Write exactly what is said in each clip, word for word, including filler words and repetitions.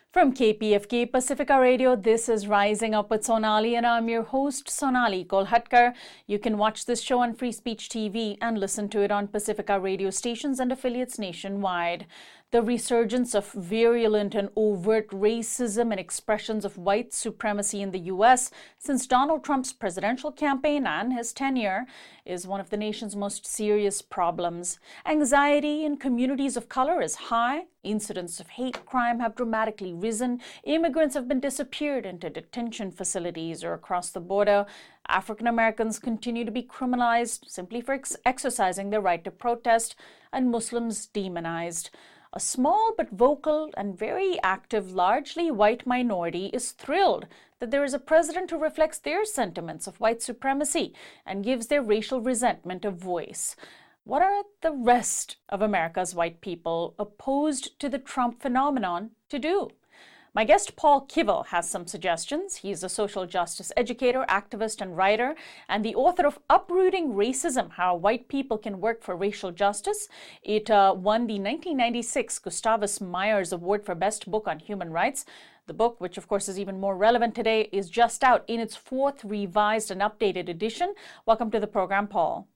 From K P F K Pacifica Radio, this is Rising Up with Sonali, and I'm your host, Sonali Kolhatkar. You can watch this show on Free Speech T V and listen to it on Pacifica radio stations and affiliates nationwide. The resurgence of virulent and overt racism and expressions of white supremacy in the U S since Donald Trump's presidential campaign and his tenure is one of the nation's most serious problems. Anxiety in communities of color is high. Incidents of hate crime have dramatically risen. Immigrants have been disappeared into detention facilities or across the border. African Americans continue to be criminalized simply for ex- exercising their right to protest, and Muslims demonized. A small but vocal and very active, largely white minority is thrilled that there is a president who reflects their sentiments of white supremacy and gives their racial resentment a voice. What are the rest of America's white people opposed to the Trump phenomenon to do? My guest, Paul Kivel, has some suggestions. He's a social justice educator, activist, and writer, and the author of Uprooting Racism, How White People Can Work for Racial Justice. It uh, won the nineteen ninety-six Gustavus Myers Award for Best Book on Human Rights. The book, which of course is even more relevant today, is just out in its fourth revised and updated edition. Welcome to the program, Paul.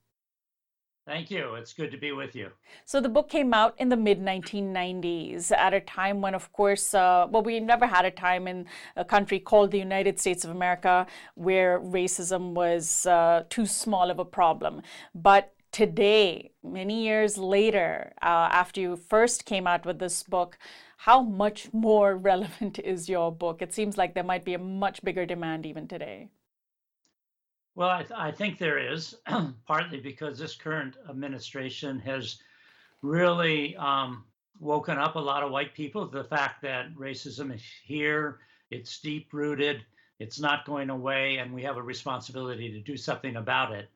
Thank you. It's good to be with you. So the book came out in the mid nineteen nineties at a time when, of course, uh, well, we never had a time in a country called the United States of America where racism was uh, too small of a problem. But today, many years later, uh, after you first came out with this book, how much more relevant is your book? It seems like there might be a much bigger demand even today. Well, I, th- I think there is, partly because this current administration has really um, woken up a lot of white people to the fact that racism is here, it's deep rooted, it's not going away, and we have a responsibility to do something about it.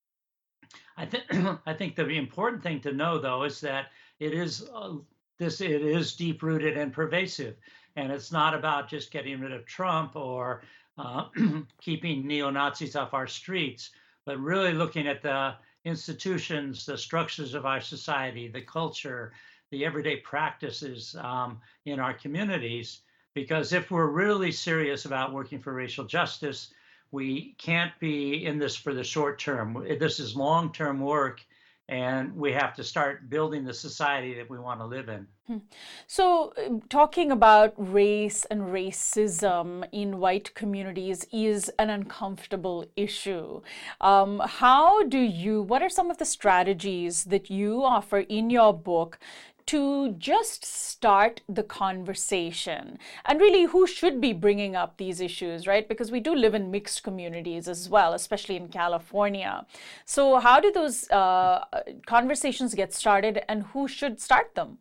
I think I think the important thing to know, though, is that it is uh, this it is deep rooted and pervasive, and it's not about just getting rid of Trump or uh, keeping neo-Nazis off our streets, but really looking at the institutions, the structures of our society, the culture, the everyday practices um, in our communities. Because if we're really serious about working for racial justice, we can't be in this for the short term. This is long-term work, and we have to start building the society that we want to live in. So, uh, talking about race and racism in white communities is an uncomfortable issue. Um, how do you, what are some of the strategies that you offer in your book to just start the conversation? And really, who should be bringing up these issues, right? Because we do live in mixed communities as well, especially in California. So how do those uh, conversations get started, and who should start them?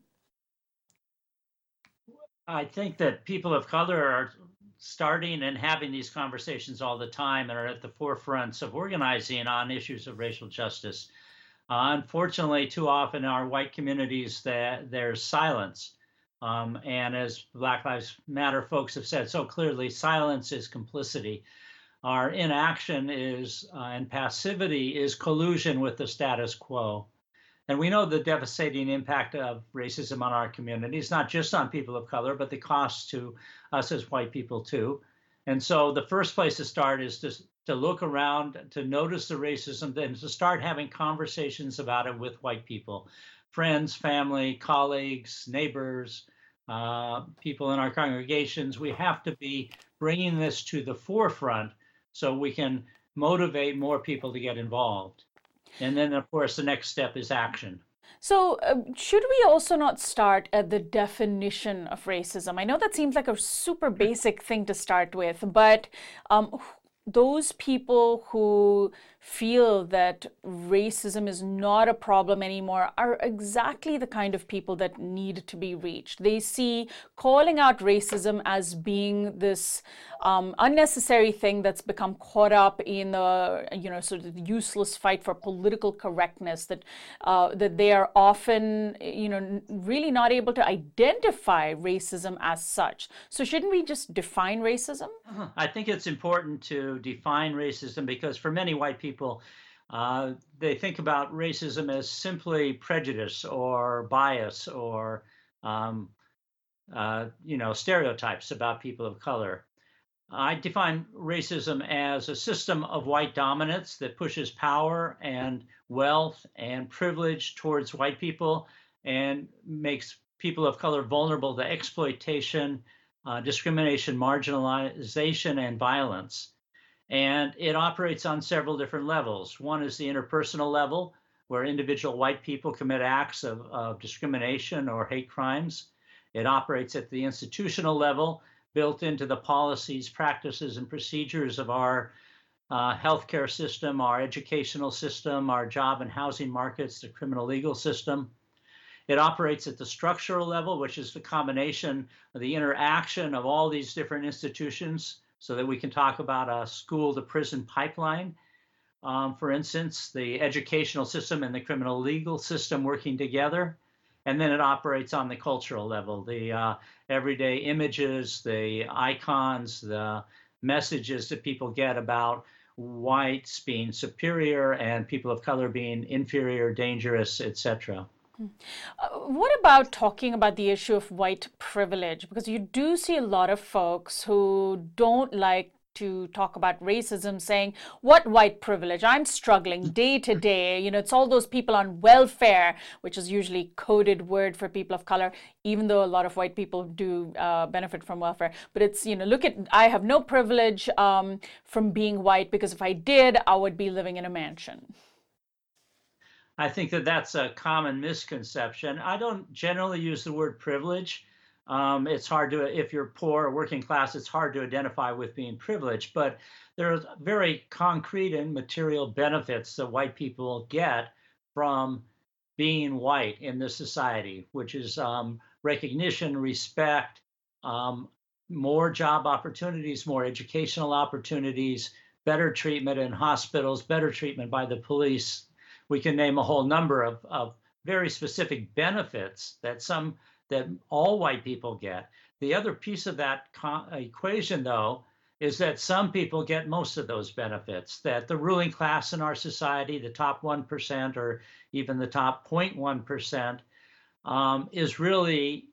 I think that people of color are starting and having these conversations all the time and are at the forefronts of organizing on issues of racial justice. Uh, unfortunately, too often in our white communities, that there's silence. Um, and as Black Lives Matter folks have said so clearly, silence is complicity. Our inaction is uh, and passivity is collusion with the status quo. And we know the devastating impact of racism on our communities, not just on people of color, but the cost to us as white people too. And so the first place to start is to, to look around, to notice the racism, then to start having conversations about it with white people, friends, family, colleagues, neighbors, uh, people in our congregations. We have to be bringing this to the forefront so we can motivate more people to get involved. And then, of course, the next step is action. So, uh, should we also not start at the definition of racism? I know that seems like a super basic thing to start with, but um, those people who feel that racism is not a problem anymore are exactly the kind of people that need to be reached. They see calling out racism as being this um, unnecessary thing that's become caught up in the, you know, sort of useless fight for political correctness, that uh, that they are often, you know, really not able to identify racism as such. So shouldn't we just define racism? I think it's important to define racism because for many white people, people, uh, they think about racism as simply prejudice or bias or um, uh, you know, stereotypes about people of color. I define racism as a system of white dominance that pushes power and wealth and privilege towards white people and makes people of color vulnerable to exploitation, uh, discrimination, marginalization, and violence. And it operates on several different levels. One is the interpersonal level, where individual white people commit acts of, of discrimination or hate crimes. It operates at the institutional level, built into the policies, practices, and procedures of our uh, healthcare system, our educational system, our job and housing markets, the criminal legal system. It operates at the structural level, which is the combination of the interaction of all these different institutions, so that we can talk about a school to prison pipeline. Um, for instance, the educational system and the criminal legal system working together. And then it operates on the cultural level, the uh, everyday images, the icons, the messages that people get about whites being superior and people of color being inferior, dangerous, et cetera. Uh, what about talking about the issue of white privilege? Because you do see a lot of folks who don't like to talk about racism saying, what white privilege? I'm struggling day to day. You know, it's all those people on welfare, which is usually coded word for people of color, even though a lot of white people do uh, benefit from welfare. But it's, you know, look at, I have no privilege um, from being white, because if I did, I would be living in a mansion. I think that that's a common misconception. I don't generally use the word privilege. Um, it's hard to, if you're poor or working class, it's hard to identify with being privileged, but there are very concrete and material benefits that white people get from being white in this society, which is um, recognition, respect, um, more job opportunities, more educational opportunities, better treatment in hospitals, better treatment by the police. We can name a whole number of, of very specific benefits that some that all white people get. The other piece of that equation, though, is that some people get most of those benefits, that the ruling class in our society, the top one percent or even the top zero point one percent, um, is really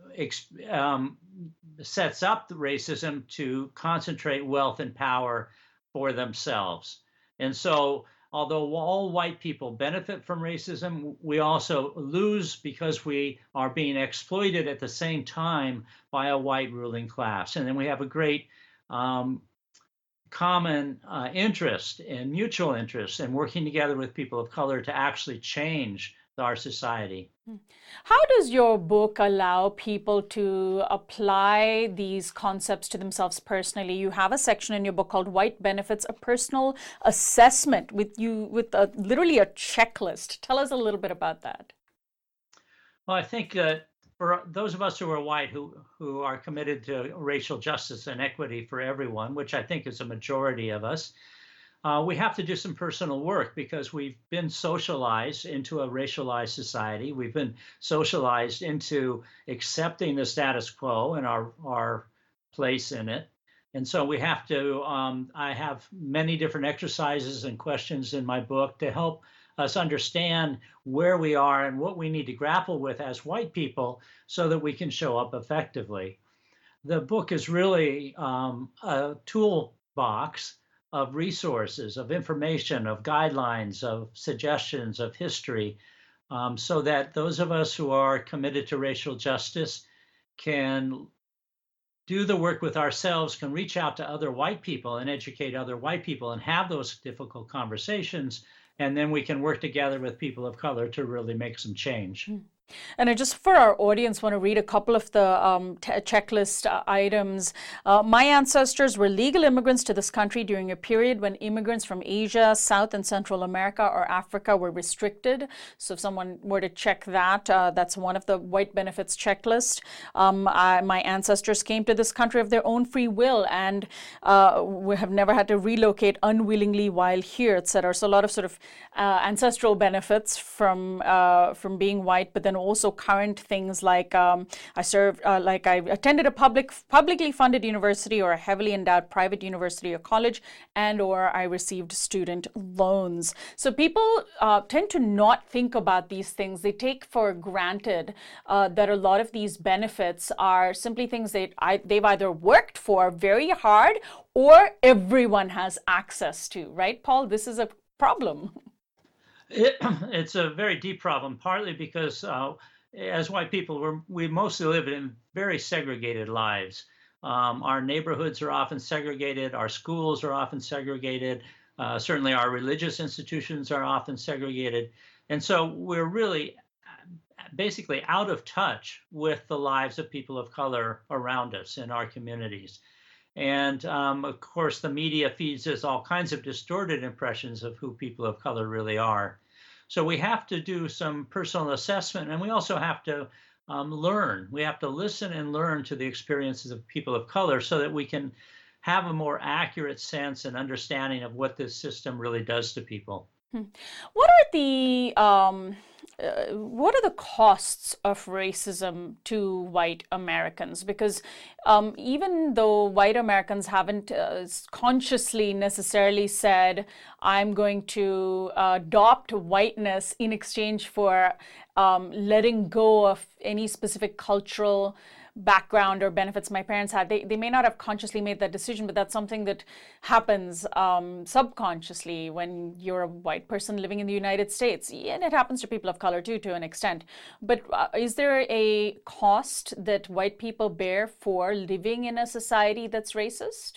um, sets up the racism to concentrate wealth and power for themselves. And so, although all white people benefit from racism, we also lose because we are being exploited at the same time by a white ruling class. And then we have a great um, common uh, interest and mutual interest in working together with people of color to actually change our society. How does your book allow people to apply these concepts to themselves personally? You have a section in your book called White Benefits, a personal assessment with you with a, literally a checklist. Tell us a little bit about that. Well, I think that for those of us who are white, who, who are committed to racial justice and equity for everyone, which I think is a majority of us, Uh, we have to do some personal work because we've been socialized into a racialized society. We've been socialized into accepting the status quo and our, our place in it. And so we have to, um, I have many different exercises and questions in my book to help us understand where we are and what we need to grapple with as white people so that we can show up effectively. The book is really um, a toolbox of resources, of information, of guidelines, of suggestions, of history, um, so that those of us who are committed to racial justice can do the work with ourselves, can reach out to other white people and educate other white people and have those difficult conversations. And then we can work together with people of color to really make some change. Mm. And I just, for our audience, want to read a couple of the um, checklist uh, items. Uh, my ancestors were legal immigrants to this country during a period when immigrants from Asia, South and Central America, or Africa were restricted. So if someone were to check that, uh, that's one of the white benefits checklist. Um, I, my ancestors came to this country of their own free will and uh, we have never had to relocate unwillingly while here, et cetera. So a lot of sort of uh, ancestral benefits from, uh, from being white, but then also current things like um, I served, uh, like I attended a public, publicly funded university or a heavily endowed private university or college, and or I received student loans. So people uh, tend to not think about these things. They take for granted uh, that a lot of these benefits are simply things that I, they've either worked for very hard or everyone has access to, right, Paul? This is a problem. It, it's a very deep problem, partly because uh, as white people, we're, we mostly live in very segregated lives. Um, our neighborhoods are often segregated, our schools are often segregated, uh, certainly our religious institutions are often segregated. And so we're really basically out of touch with the lives of people of color around us in our communities. And um, of course, the media feeds us all kinds of distorted impressions of who people of color really are. So we have to do some personal assessment, and we also have to um, learn. We have to listen and learn to the experiences of people of color so that we can have a more accurate sense and understanding of what this system really does to people. What are the um, uh, what are the costs of racism to white Americans? Because um, even though white Americans haven't uh, consciously necessarily said, I'm going to uh, adopt whiteness in exchange for um, letting go of any specific cultural background or benefits my parents had, they, they may not have consciously made that decision, but that's something that happens um, subconsciously when you're a white person living in the United States. And it happens to people of color too, to an extent. But uh, is there a cost that white people bear for living in a society that's racist?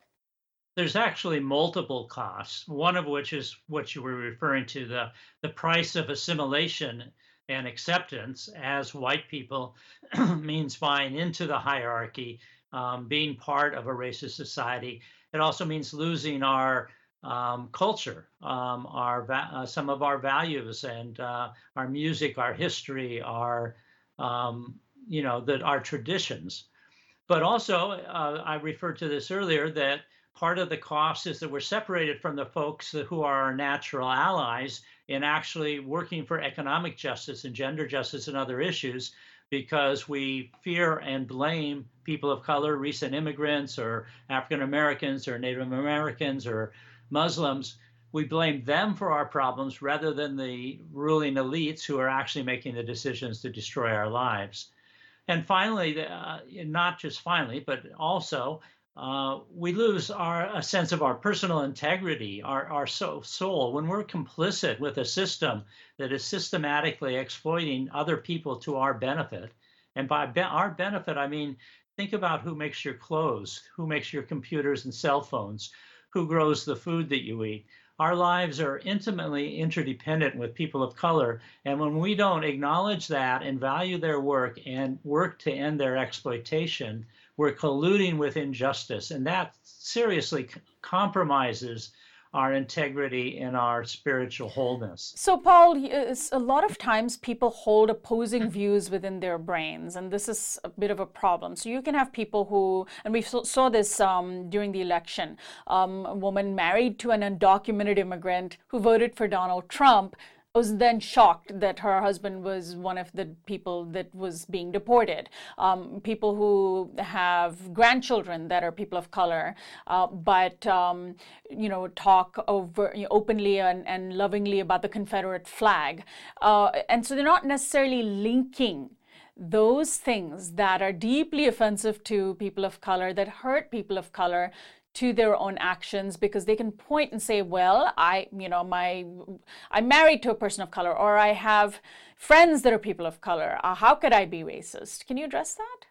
There's actually multiple costs, one of which is what you were referring to, the, the price of assimilation and acceptance as white people means buying into the hierarchy, um, being part of a racist society. It also means losing our um, culture, um, our uh, some of our values and uh, our music, our history, our um, you know that our traditions. But also, uh, I referred to this earlier, that part of the cost is that we're separated from the folks who are our natural allies in actually working for economic justice and gender justice and other issues, because we fear and blame people of color, recent immigrants or African Americans or Native Americans or Muslims. We blame them for our problems rather than the ruling elites who are actually making the decisions to destroy our lives. And finally, uh, not just finally, but also, Uh, we lose our a sense of our personal integrity, our, our soul, when we're complicit with a system that is systematically exploiting other people to our benefit. And by be our benefit, I mean, think about who makes your clothes, who makes your computers and cell phones, who grows the food that you eat. Our lives are intimately interdependent with people of color. And when we don't acknowledge that and value their work and work to end their exploitation, we're colluding with injustice. And that seriously compromises our integrity and our spiritual wholeness. So, Paul, a lot of times people hold opposing views within their brains, and this is a bit of a problem. So you can have people who, and we saw this um, during the election, um, a woman married to an undocumented immigrant who voted for Donald Trump, was then shocked that her husband was one of the people that was being deported. Um, people who have grandchildren that are people of color, uh, but um, you know, talk over you know, openly and, and lovingly about the Confederate flag, uh, and so they're not necessarily linking those things that are deeply offensive to people of color, that hurt people of color, to their own actions, because they can point and say, well, I, you know, my, I'm married to a person of color, or I have friends that are people of color. Uh, how could I be racist? Can you address that?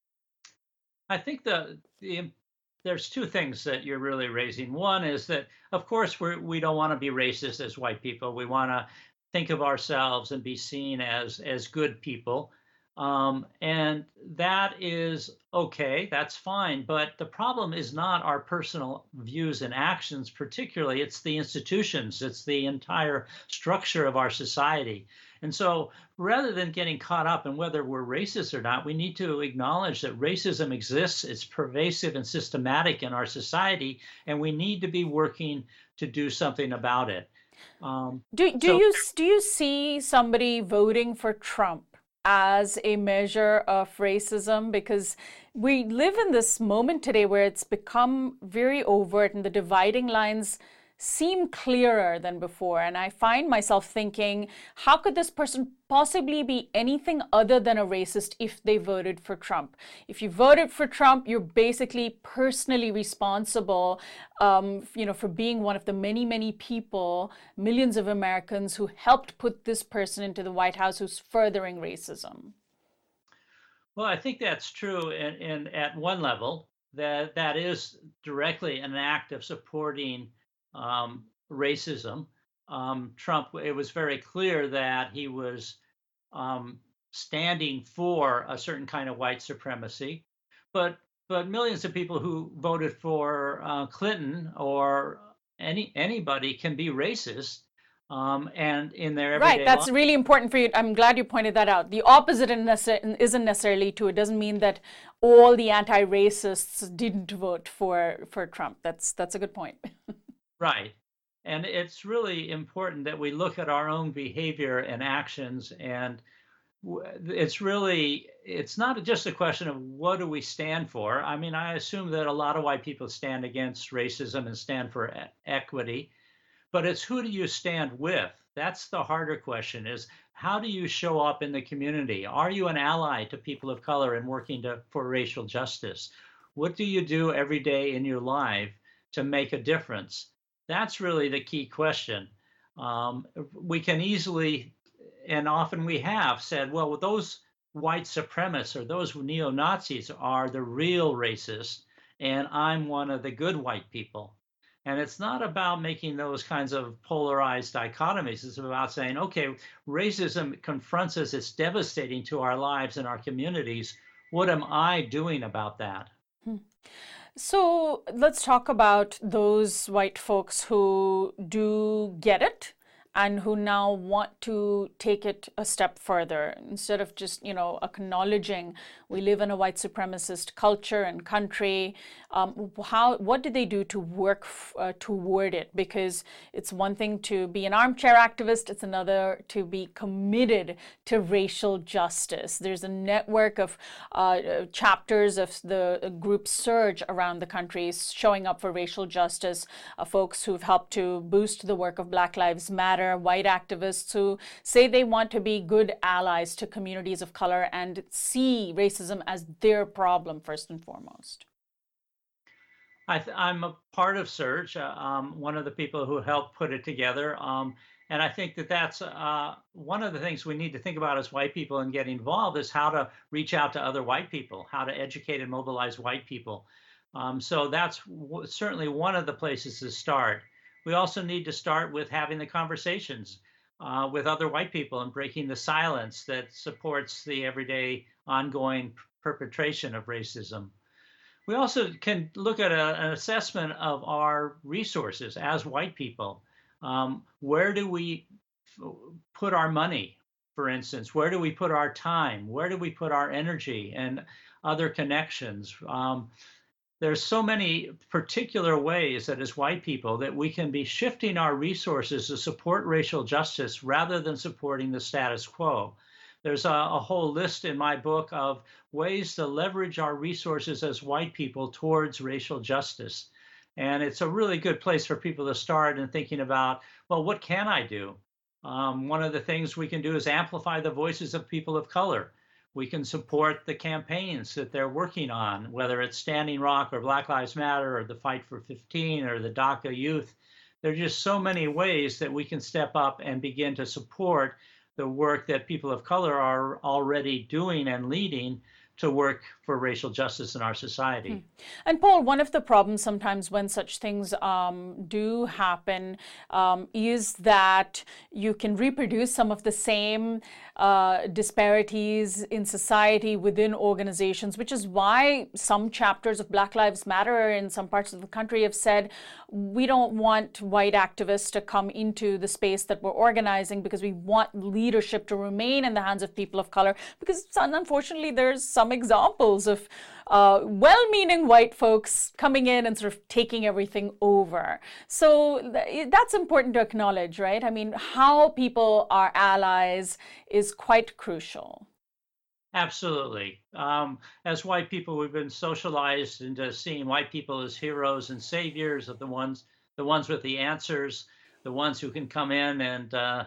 I think the, the there's two things that you're really raising. One is that, of course, we're, we don't want to be racist as white people. We want to think of ourselves and be seen as as good people. Um, and that is okay, that's fine. But the problem is not our personal views and actions, particularly, it's the institutions, it's the entire structure of our society. And so rather than getting caught up in whether we're racist or not, we need to acknowledge that racism exists, it's pervasive and systematic in our society, and we need to be working to do something about it. Um, do do so, you do you see somebody voting for Trump as a measure of racism? Because we live in this moment today where it's become very overt and the dividing lines seem clearer than before. And I find myself thinking, how could this person possibly be anything other than a racist if they voted for Trump? If you voted for Trump, you're basically personally responsible, um, you know, for being one of the many, many people, millions of Americans who helped put this person into the White House who's furthering racism. Well, I think that's true. And, and at one level, that that is directly an act of supporting Um, racism. Um, Trump, it was very clear that he was um, standing for a certain kind of white supremacy, but but millions of people who voted for uh, Clinton or any anybody can be racist, um, and in their everyday Right, that's life. really important for you. I'm glad you pointed that out. The opposite isn't necessarily true. It doesn't mean that all the anti-racists didn't vote for for Trump. That's that's a good point. Right. And it's really important that we look at our own behavior and actions. And w- it's really, it's not just a question of what do we stand for. I mean, I assume that a lot of white people stand against racism and stand for e- equity, but it's who do you stand with? That's the harder question is how do you show up in the community? Are you an ally to people of color and working to, for racial justice? What do you do every day in your life to make a difference? That's really the key question. Um, we can easily, and often we have said, well, those white supremacists or those neo-Nazis are the real racists, and I'm one of the good white people. And it's not about making those kinds of polarized dichotomies. It's about saying, okay, racism confronts us. It's devastating to our lives and our communities. What am I doing about that? Hmm. So let's talk about those white folks who do get it and who now want to take it a step further. Instead of just, you know, acknowledging we live in a white supremacist culture and country, um, how, what do they do to work f- uh, toward it? Because it's one thing to be an armchair activist, it's another to be committed to racial justice. There's a network of uh, chapters of the group Surge around the country showing up for racial justice, uh, folks who've helped to boost the work of Black Lives Matter, white activists who say they want to be good allies to communities of color and see racism as their problem first and foremost. I th- I'm a part of Surge, uh, um, one of the people who helped put it together. Um, and I think that that's uh, one of the things we need to think about as white people and get involved is how to reach out to other white people, how to educate and mobilize white people. Um, so that's w- certainly one of the places to start. We also need to start with having the conversations uh, with other white people and breaking the silence that supports the everyday ongoing perpetration of racism. We also can look at a, an assessment of our resources as white people. Um, where do we f- put our money, for instance? Where do we put our time? Where do we put our energy and other connections? Um, there's so many particular ways that as white people that we can be shifting our resources to support racial justice rather than supporting the status quo. There's a, a whole list in my book of ways to leverage our resources as white people towards racial justice. And it's a really good place for people to start in thinking about, well, what can I do? Um, one of the things we can do is amplify the voices of people of color. We can support the campaigns that they're working on, whether it's Standing Rock or Black Lives Matter or the Fight for fifteen or the DACA Youth. There are just so many ways that we can step up and begin to support the work that people of color are already doing and leading to work for racial justice in our society. Hmm. And Paul, one of the problems sometimes when such things um, do happen um, is that you can reproduce some of the same uh, disparities in society within organizations, which is why some chapters of Black Lives Matter in some parts of the country have said, we don't want white activists to come into the space that we're organizing because we want leadership to remain in the hands of people of color. Because unfortunately, there's some examples of uh, well-meaning white folks coming in and sort of taking everything over. So th- that's important to acknowledge, right? I mean, how people are allies is quite crucial. Absolutely. Um, as white people, we've been socialized into seeing white people as heroes and saviors of the ones, the ones with the answers, the ones who can come in and uh,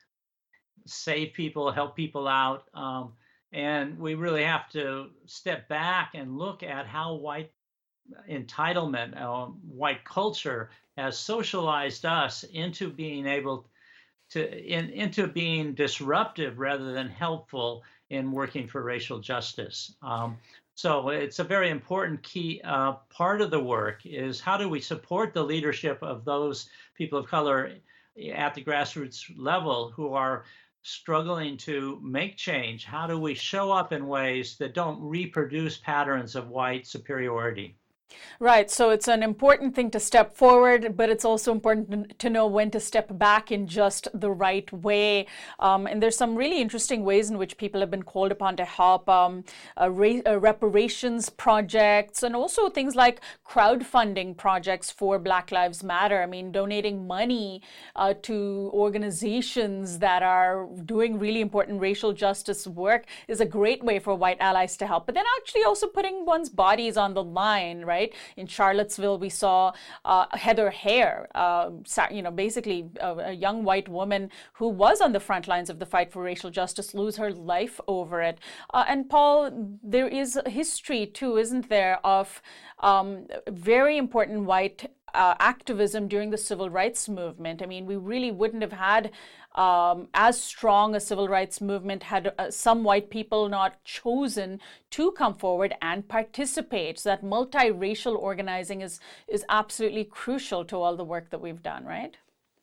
save people, help people out. Um, and we really have to step back and look at how white entitlement, uh, white culture has socialized us into being able to in, into being disruptive rather than helpful in working for racial justice. Um, so it's a very important key uh, part of the work is how do we support the leadership of those people of color at the grassroots level who are struggling to make change? How do we show up in ways that don't reproduce patterns of white superiority? Right. So it's an important thing to step forward, but it's also important to know when to step back in just the right way. Um, and there's some really interesting ways in which people have been called upon to help um, uh, ra- uh, reparations projects and also things like crowdfunding projects for Black Lives Matter. I mean, donating money uh, to organizations that are doing really important racial justice work is a great way for white allies to help. But then actually also putting one's bodies on the line, right? In Charlottesville, we saw uh, Heather Heyer, uh, you know, basically a, a young white woman who was on the front lines of the fight for racial justice, lose her life over it. Uh, and Paul, there is a history too, isn't there, of um, very important white uh, activism during the civil rights movement. I mean, we really wouldn't have had Um, as strong a civil rights movement had uh, some white people not chosen to come forward and participate. So that multiracial organizing is is absolutely crucial to all the work that we've done, right?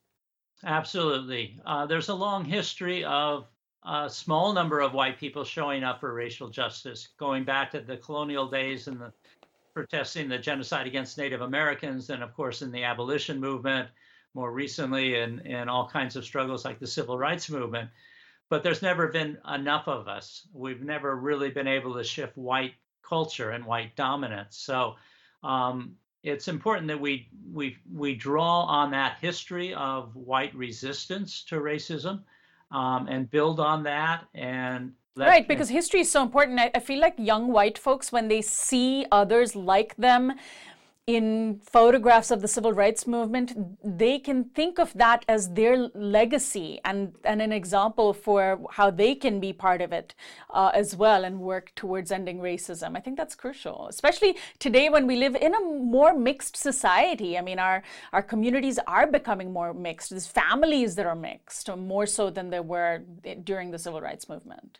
Absolutely. Uh, there's a long history of a small number of white people showing up for racial justice, going back to the colonial days and the protesting the genocide against Native Americans, and of course in the abolition movement, more recently in, in all kinds of struggles like the civil rights movement. But there's never been enough of us. We've never really been able to shift white culture and white dominance. So um, it's important that we we we draw on that history of white resistance to racism um, and build on that and let Right, because history is so important. I, I feel like young white folks, when they see others like them in photographs of the civil rights movement, they can think of that as their legacy and, and an example for how they can be part of it uh, as well and work towards ending racism. I think that's crucial, especially today when we live in a more mixed society. I mean, our, our communities are becoming more mixed. There's families that are mixed, more so than they were during the civil rights movement.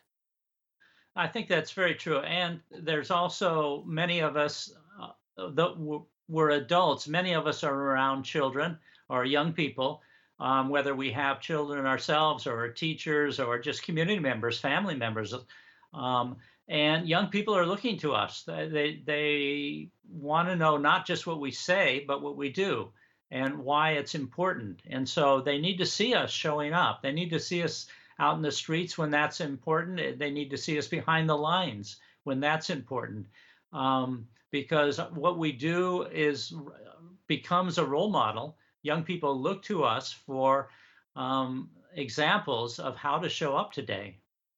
I think that's very true. And there's also many of us uh, that we're adults. Many of us are around children or young people, um, whether we have children ourselves or teachers or just community members, family members. Um, and young people are looking to us. They, they want to know not just what we say, but what we do and why it's important. And so they need to see us showing up. They need to see us out in the streets when that's important. They need to see us behind the lines when that's important. Um, because what we do is becomes a role model. Young people look to us for um, examples of how to show up today.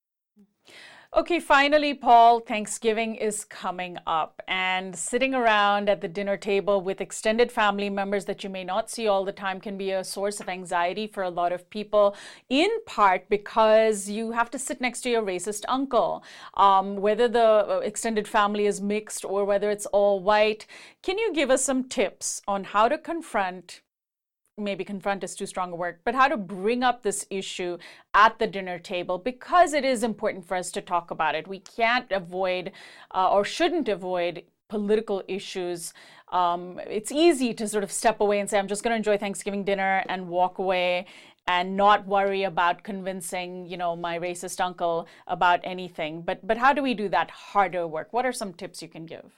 Okay, finally, Paul, Thanksgiving is coming up, and sitting around at the dinner table with extended family members that you may not see all the time can be a source of anxiety for a lot of people, in part because you have to sit next to your racist uncle. Um, whether the extended family is mixed or whether it's all white, can you give us some tips on how to confront maybe confront is too strong a word, but how to bring up this issue at the dinner table, because it is important for us to talk about it. We can't avoid uh, or shouldn't avoid political issues. Um, it's easy to sort of step away and say, I'm just going to enjoy Thanksgiving dinner and walk away and not worry about convincing, you know, my racist uncle about anything. But but how do we do that harder work? What are some tips you can give?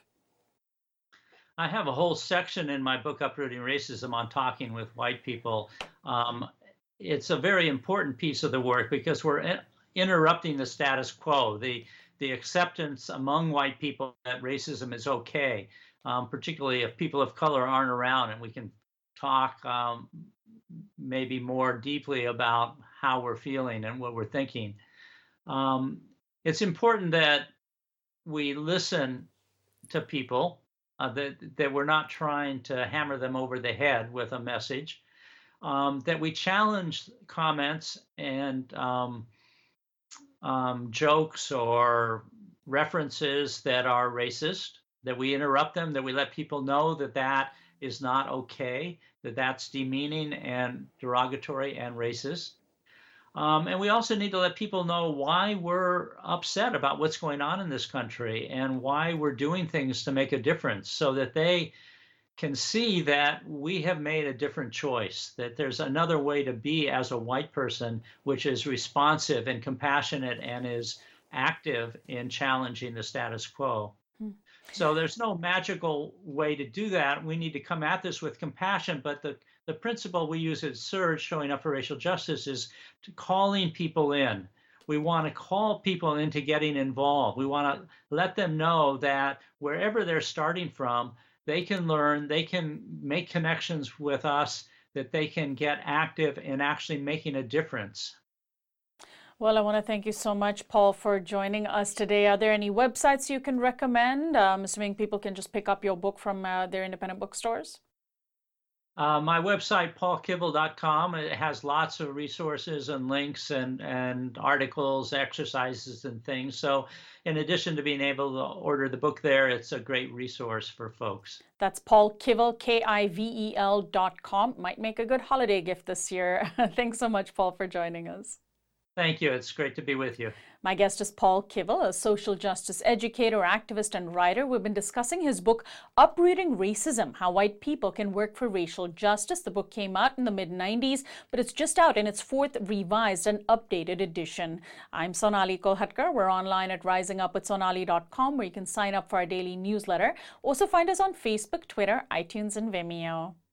I have a whole section in my book, Uprooting Racism, on talking with white people. Um, it's a very important piece of the work because we're in, interrupting the status quo, the, the acceptance among white people that racism is okay, um, particularly if people of color aren't around and we can talk um, maybe more deeply about how we're feeling and what we're thinking. Um, it's important that we listen to people, uh, that, that we're not trying to hammer them over the head with a message, um, that we challenge comments and um, um, jokes or references that are racist, that we interrupt them, that we let people know that that is not okay, that that's demeaning and derogatory and racist. Um, and we also need to let people know why we're upset about what's going on in this country and why we're doing things to make a difference, so that they can see that we have made a different choice, that there's another way to be as a white person, which is responsive and compassionate and is active in challenging the status quo. Hmm. So there's no magical way to do that. We need to come at this with compassion, but the, the principle we use at Surge, Showing Up for Racial Justice, is to calling people in. We want to call people into getting involved. We want to let them know that wherever they're starting from, they can learn, they can make connections with us, that they can get active in actually making a difference. Well, I want to thank you so much, Paul, for joining us today. Are there any websites you can recommend? I'm assuming people can just pick up your book from uh, their independent bookstores. Uh, my website, paul kivel dot com, it has lots of resources and links and, and articles, exercises and things. So in addition to being able to order the book there, it's a great resource for folks. That's Paul Kivel, K I V E L dot com. Might make a good holiday gift this year. Thanks so much, Paul, for joining us. Thank you. It's great to be with you. My guest is Paul Kivel, a social justice educator, activist, and writer. We've been discussing his book, Uprooting Racism, How White People Can Work for Racial Justice. The book came out in the mid nineties, but it's just out in its fourth revised and updated edition. I'm Sonali Kolhatkar. We're online at rising up with sonali dot com, where you can sign up for our daily newsletter. Also find us on Facebook, Twitter, iTunes, and Vimeo.